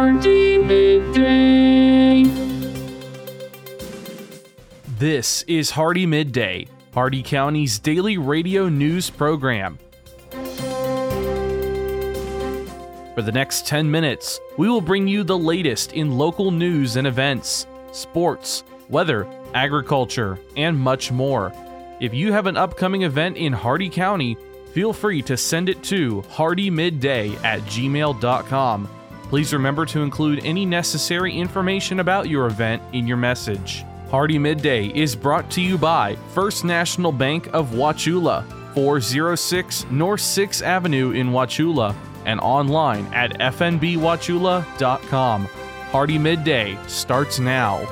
Hardy Midday. This is Hardy Midday, Hardy County's daily radio news program. For the next 10 minutes, we will bring you the latest in local news and events, sports, weather, agriculture, and much more. If you have an upcoming event in Hardy County, feel free to send it to hardymidday@gmail.com. Please remember to include any necessary information about your event in your message. Hardy Midday is brought to you by First National Bank of Wauchula, 406 North 6th Avenue in Wauchula, and online at fnbwauchula.com. Hardy Midday starts now.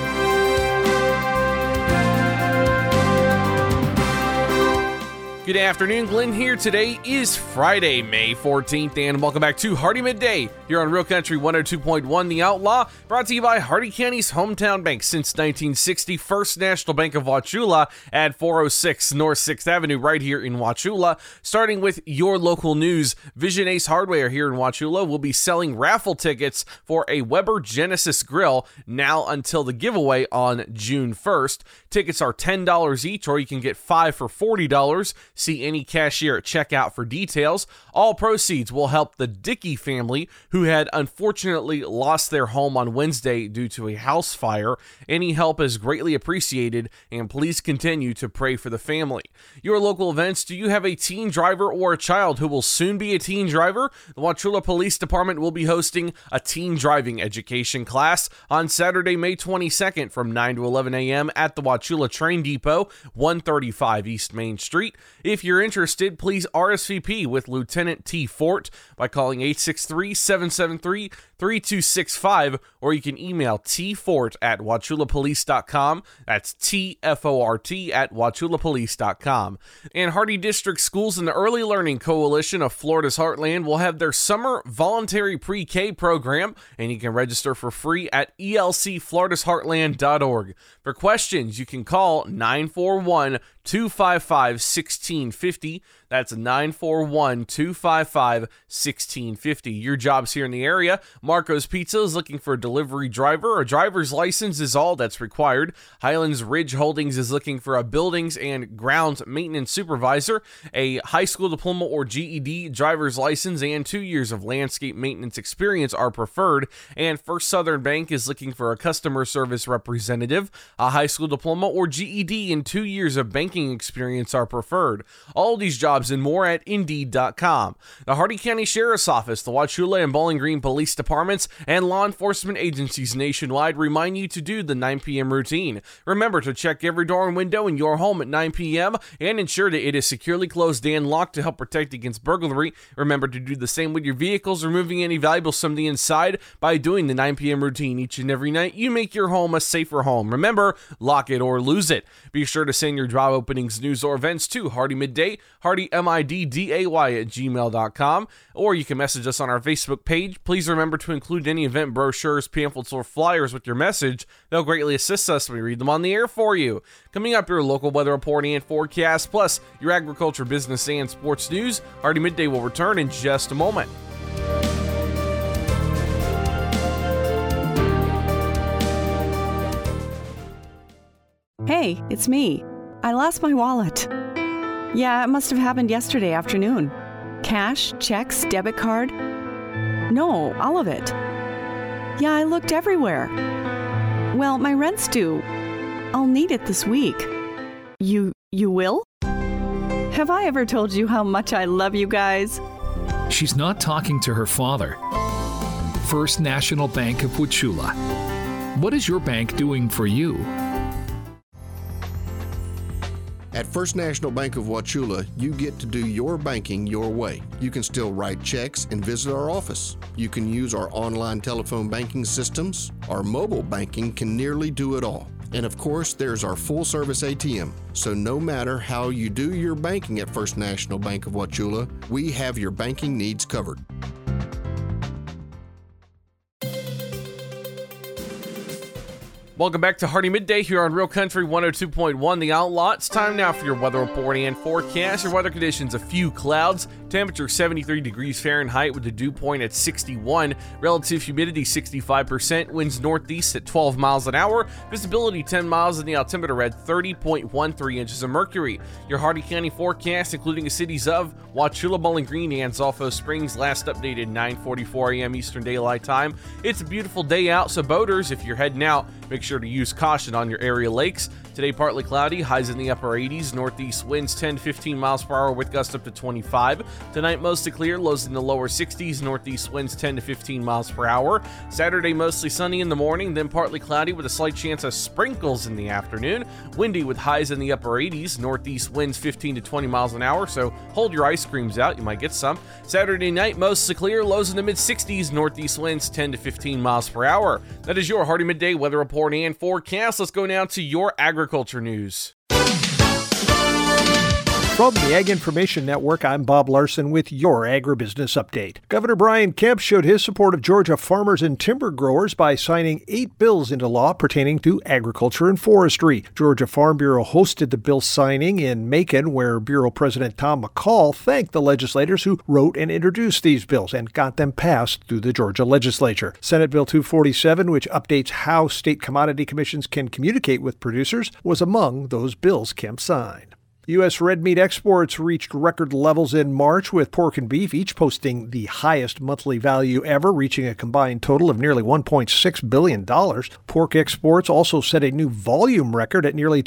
Good afternoon, Glenn here. Today is Friday, May 14th, and welcome back to Hardy Midday here on Real Country 102.1 The Outlaw, brought to you by Hardy County's hometown bank since 1960, First National Bank of Wauchula at 406 North 6th Avenue right here in Wauchula. Starting with your local news, Vision Ace Hardware here in Wauchula will be selling raffle tickets for a Weber Genesis grill now until the giveaway on June 1st. Tickets are $10 each, or you can get 5 for $40. See any cashier at checkout for details. All proceeds will help the Dickey family, who had unfortunately lost their home on Wednesday due to a house fire. Any help is greatly appreciated, and please continue to pray for the family. Your local events: do you have a teen driver or a child who will soon be a teen driver? The Wauchula Police Department will be hosting a teen driving education class on Saturday, May 22nd from 9 to 11 a.m. at the Wauchula Train Depot, 135 East Main Street. If you're interested, please RSVP with Lieutenant T. Fort by calling 863-773-3265, or you can email tfort@wauchulapolice.com. That's TFORT at wauchulapolice.com. And Hardy District Schools and the Early Learning Coalition of Florida's Heartland will have their summer voluntary pre-K program, and you can register for free at elcfloridasheartland.org. For questions, you can call 941-255-1650. That's 941-255-1650. Your job's here in the area. Marco's Pizza is looking for a delivery driver. A driver's license is all that's required. Highlands Ridge Holdings is looking for a buildings and grounds maintenance supervisor. A high school diploma or GED driver's license and 2 years of landscape maintenance experience are preferred. And First Southern Bank is looking for a customer service representative. A high school diploma or GED and 2 years of banking experience are preferred. All these jobs and more at Indeed.com. The Hardy County Sheriff's Office, the Wauchula and Bowling Green Police Departments, and law enforcement agencies nationwide remind you to do the 9 p.m. routine. Remember to check every door and window in your home at 9 p.m. and ensure that it is securely closed and locked to help protect against burglary. Remember to do the same with your vehicles, removing any valuables from the inside by doing the 9 p.m. routine each and every night. You make your home a safer home. Remember, lock it or lose it. Be sure to send your job openings, news, or events to Hardy Midday, HardyMidday@gmail.com, or you can message us on our Facebook page. Please remember to include any event brochures, pamphlets, or flyers with your message. They'll greatly assist us when we read them on the air for you. Coming up, your local weather report and forecast, plus your agriculture, business, and sports news. Hardy Midday will return in just a moment. Hey, it's me. I lost my wallet. Yeah, it must have happened yesterday afternoon. Cash, checks, debit card. No, all of it. Yeah, I looked everywhere. Well, my rent's due. I'll need it this week. You will? Have I ever told you how much I love you guys? She's not talking to her father. First National Bank of Wauchula. What is your bank doing for you? At First National Bank of Wauchula, you get to do your banking your way. You can still write checks and visit our office. You can use our online telephone banking systems. Our mobile banking can nearly do it all. And of course, there's our full-service ATM. So no matter how you do your banking at First National Bank of Wauchula, we have your banking needs covered. Welcome back to Hardy Midday here on Real Country 102.1 The Outlaw. It's time now for your weather report and forecast. Your weather conditions: a few clouds, temperature 73 degrees Fahrenheit with the dew point at 61, relative humidity 65%, winds northeast at 12 miles an hour, visibility 10 miles, and the altimeter at 30.13 inches of mercury. Your Hardy County forecast, including the cities of Wauchula, Bowling Green, and Zolfo Springs, last updated 9:44 a.m. Eastern Daylight Time. It's a beautiful day out, so boaters, if you're heading out, make sure to use caution on your area lakes. Today, partly cloudy, highs in the upper 80s, northeast winds 10 to 15 miles per hour with gusts up to 25. Tonight, mostly clear, lows in the lower 60s, northeast winds 10 to 15 miles per hour. Saturday, mostly sunny in the morning, then partly cloudy with a slight chance of sprinkles in the afternoon. Windy with highs in the upper 80s, northeast winds 15 to 20 miles an hour, so hold your ice creams out, you might get some. Saturday night, mostly clear, lows in the mid 60s, northeast winds 10 to 15 miles per hour. That is your Hardy Midday weather report and forecast. Let's go now to your agriculture news. From the Ag Information Network, I'm Bob Larson with your agribusiness update. Governor Brian Kemp showed his support of Georgia farmers and timber growers by signing 8 bills into law pertaining to agriculture and forestry. Georgia Farm Bureau hosted the bill signing in Macon, where Bureau President Tom McCall thanked the legislators who wrote and introduced these bills and got them passed through the Georgia legislature. Senate Bill 247, which updates how state commodity commissions can communicate with producers, was among those bills Kemp signed. U.S. red meat exports reached record levels in March, with pork and beef each posting the highest monthly value ever, reaching a combined total of nearly $1.6 billion. Pork exports also set a new volume record at nearly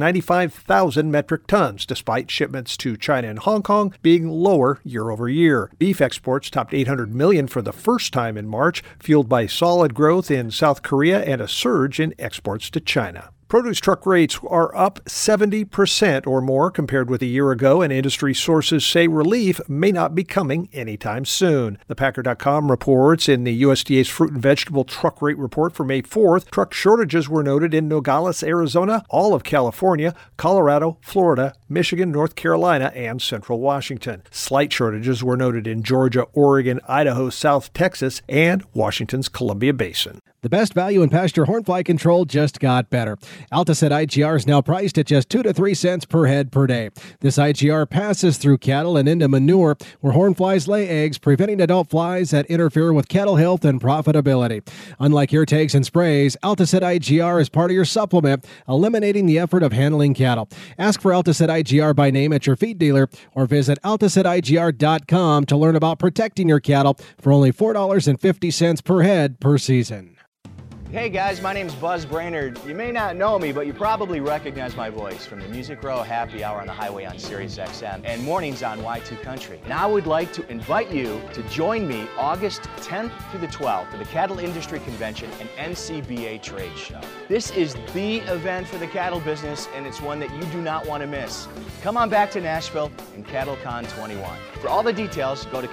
295,000 metric tons, despite shipments to China and Hong Kong being lower year over year. Beef exports topped $800 million for the first time in March, fueled by solid growth in South Korea and a surge in exports to China. Produce truck rates are up 70% or more compared with a year ago, and industry sources say relief may not be coming anytime soon. ThePacker.com reports in the USDA's fruit and vegetable truck rate report for May 4th, truck shortages were noted in Nogales, Arizona, all of California, Colorado, Florida, Michigan, North Carolina, and Central Washington. Slight shortages were noted in Georgia, Oregon, Idaho, South Texas, and Washington's Columbia Basin. The best value in pasture hornfly control just got better. Altoset IGR is now priced at just 2 to 3 cents per head per day. This IGR passes through cattle and into manure, where hornflies lay eggs, preventing adult flies that interfere with cattle health and profitability. Unlike ear tags and sprays, Altoset IGR is part of your supplement, eliminating the effort of handling cattle. Ask for Altoset IGR by name at your feed dealer, or visit AltosetIGR.com to learn about protecting your cattle for only $4.50 per head per season. Hey guys, my name's Buzz Brainerd. You may not know me, but you probably recognize my voice from the Music Row Happy Hour on the Highway on Sirius XM and mornings on Y2 Country. Now I would like to invite you to join me August 10th through the 12th for the Cattle Industry Convention and NCBA Trade Show. This is the event for the cattle business, and it's one that you do not want to miss. Come on back to Nashville and CattleCon 21. For all the details, go to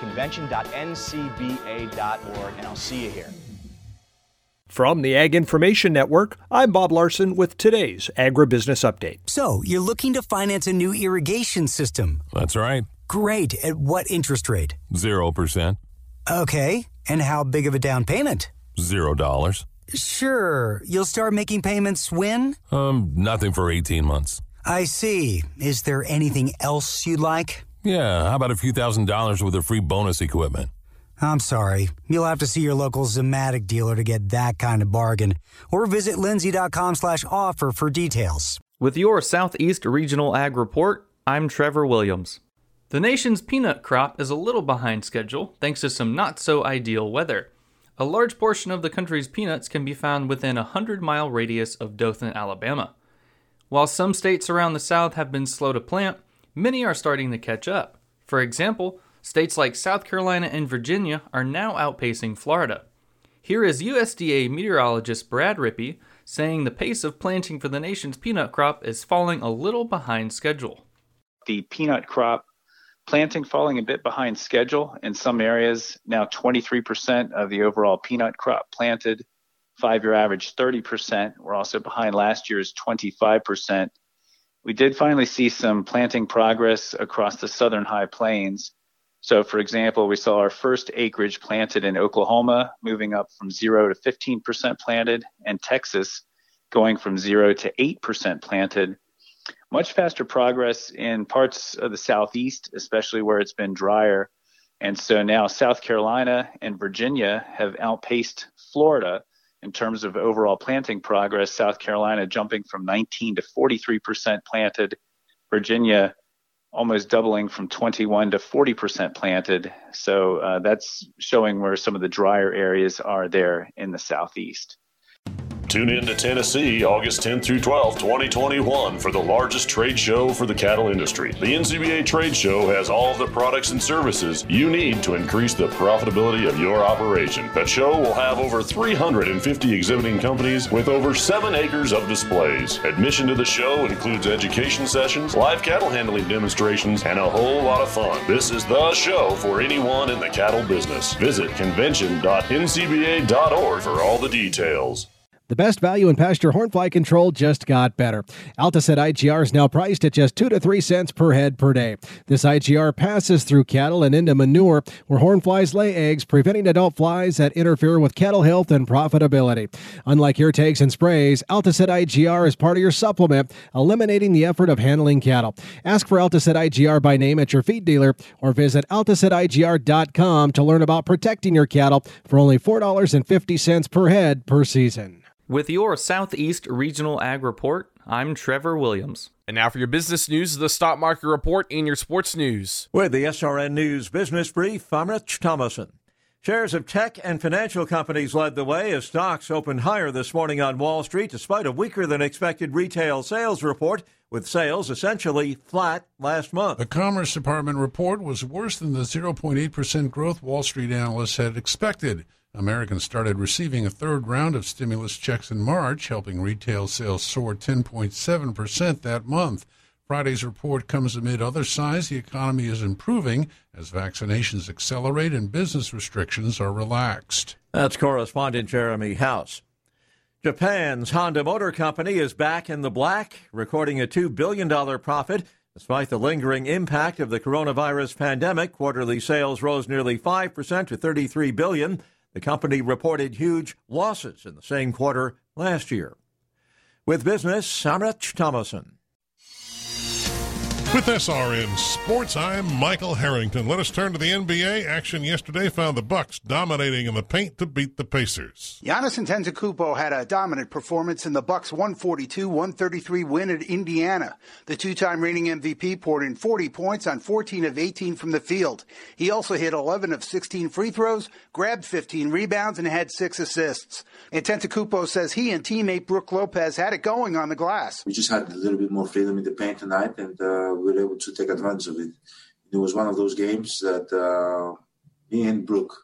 convention.ncba.org, and I'll see you here. From the Ag Information Network, I'm Bob Larson with today's Agribusiness Update. So, you're looking to finance a new irrigation system? That's right. Great. At what interest rate? 0%. Okay. And how big of a down payment? $0. Sure. You'll start making payments when? Nothing for 18 months. I see. Is there anything else you'd like? Yeah, how about a few $1,000s with a free bonus equipment? I'm sorry. You'll have to see your local Zematic dealer to get that kind of bargain. Or visit lindsay.com/offer for details. With your Southeast Regional Ag Report, I'm Trevor Williams. The nation's peanut crop is a little behind schedule thanks to some not-so-ideal weather. A large portion of the country's peanuts can be found within a 100-mile radius of Dothan, Alabama. While some states around the South have been slow to plant, many are starting to catch up. For example, states like South Carolina and Virginia are now outpacing Florida. Here is USDA meteorologist Brad Rippey saying the pace of planting for the nation's peanut crop is falling a little behind schedule. The peanut crop planting falling a bit behind schedule in some areas, now 23% of the overall peanut crop planted, 5-year average 30%. We're also behind last year's 25%. We did finally see some planting progress across the southern high plains. So, for example, we saw our first acreage planted in Oklahoma moving up from 0 to 15% planted, and Texas going from 0 to 8% planted. Much faster progress in parts of the Southeast, especially where it's been drier. And so now South Carolina and Virginia have outpaced Florida in terms of overall planting progress. South Carolina jumping from 19 to 43% planted. Virginia almost doubling from 21 to 40% planted. So that's showing where some of the drier areas are there in the Southeast. Tune in to Tennessee August 10th through 12th, 2021 for the largest trade show for the cattle industry. The NCBA Trade Show has all of the products and services you need to increase the profitability of your operation. That show will have over 350 exhibiting companies with over 7 acres of displays. Admission to the show includes education sessions, live cattle handling demonstrations, and a whole lot of fun. This is the show for anyone in the cattle business. Visit convention.ncba.org for all the details. The best value in pasture hornfly control just got better. Alticet IGR is now priced at just 2 to 3 cents per head per day. This IGR passes through cattle and into manure where hornflies lay eggs, preventing adult flies that interfere with cattle health and profitability. Unlike ear tags and sprays, Alticet IGR is part of your supplement, eliminating the effort of handling cattle. Ask for Alticet IGR by name at your feed dealer or visit AlticetIGR.com to learn about protecting your cattle for only $4.50 per head per season. With your Southeast Regional Ag Report, I'm Trevor Williams. And now for your business news, the stock market report, and your sports news. With the SRN News Business Brief, I'm Rich Thomason. Shares of tech and financial companies led the way as stocks opened higher this morning on Wall Street despite a weaker than expected retail sales report, with sales essentially flat last month. The Commerce Department report was worse than the 0.8% growth Wall Street analysts had expected. Americans started receiving a third round of stimulus checks in March, helping retail sales soar 10.7% that month. Friday's report comes amid other signs the economy is improving as vaccinations accelerate and business restrictions are relaxed. That's correspondent Jeremy House. Japan's Honda Motor Company is back in the black, recording a $2 billion profit. Despite the lingering impact of the coronavirus pandemic, quarterly sales rose nearly 5% to $33 billion. The company reported huge losses in the same quarter last year. With business, I'm Rich Thomason. With SRN Sports, I'm Michael Harrington. Let us turn to the NBA. Action yesterday found the Bucks dominating in the paint to beat the Pacers. Giannis Antetokounmpo had a dominant performance in the Bucks' 142-133 win at Indiana. The two-time reigning MVP poured in 40 points on 14 of 18 from the field. He also hit 11 of 16 free throws, grabbed 15 rebounds, and had 6 assists. Antetokounmpo says he and teammate Brook Lopez had it going on the glass. We just had a little bit more freedom in the paint tonight, and we were able to take advantage of it. It was one of those games that me and Brook,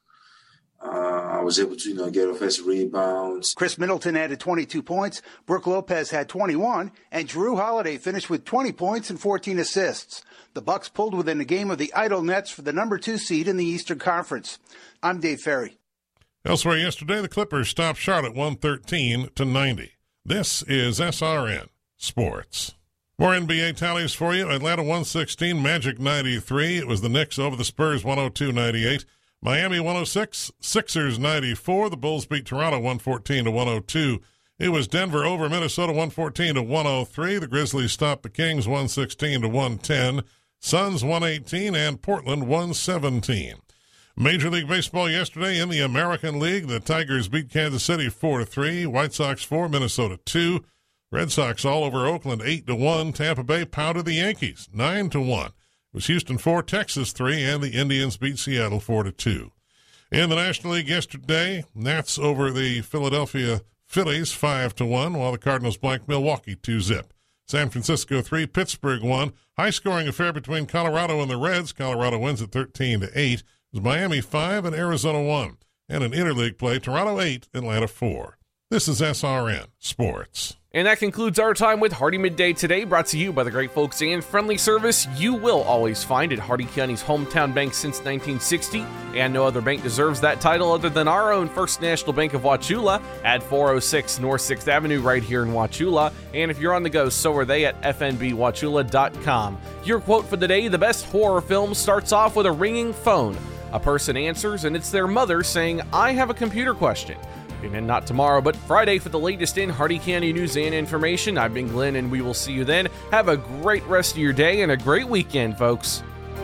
I was able to get offensive rebounds. Chris Middleton added 22 points, Brook Lopez had 21, and Jrue Holiday finished with 20 points and 14 assists. The Bucks pulled within a game of the idle Nets for the number 2 seed in the Eastern Conference. I'm Dave Ferry. Elsewhere yesterday, the Clippers stopped Charlotte 113-90. This is SRN Sports. More NBA tallies for you. Atlanta 116, Magic 93. It was the Knicks over the Spurs 102-98. Miami 106, Sixers 94. The Bulls beat Toronto 114-102. It was Denver over Minnesota 114-103. The Grizzlies stopped the Kings 116-110. Suns 118 and Portland 117. Major League Baseball yesterday in the American League. The Tigers beat Kansas City 4-3. White Sox 4, Minnesota 2. Red Sox all over Oakland 8-1. Tampa Bay pounded the Yankees 9-1. It was Houston 4, Texas 3, and the Indians beat Seattle 4-2. In the National League yesterday, Nats over the Philadelphia Phillies 5-1, while the Cardinals blanked Milwaukee 2-0. San Francisco 3, Pittsburgh 1. High-scoring affair between Colorado and the Reds. Colorado wins at 13-8. It was Miami 5 and Arizona 1. And in interleague play, Toronto 8, Atlanta 4. This is SRN Sports. And that concludes our time with Hardee Midday today, brought to you by the great folks and friendly service you will always find at Hardee County's hometown bank since 1960. And no other bank deserves that title other than our own First National Bank of Wauchula at 406 North 6th Avenue right here in Wauchula. And if you're on the go, so are they at fnbwauchula.com. Your quote for the day: the best horror film starts off with a ringing phone. A person answers, and it's their mother saying, "I have a computer question." Tune in not tomorrow, but Friday for the latest in Hardee County news and information. I've been Glenn, and we will see you then. Have a great rest of your day and a great weekend, folks.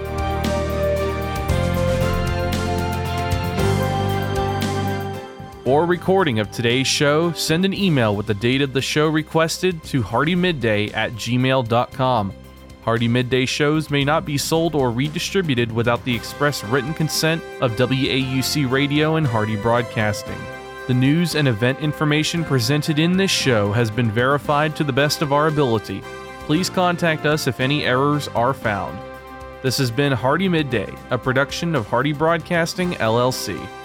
For a recording of today's show, send an email with the date of the show requested to hardymidday@gmail.com. Hardee Midday shows may not be sold or redistributed without the express written consent of WAUC Radio and Hardee Broadcasting. The news and event information presented in this show has been verified to the best of our ability. Please contact us if any errors are found. This has been Hardee Midday, a production of Hardee Broadcasting, LLC.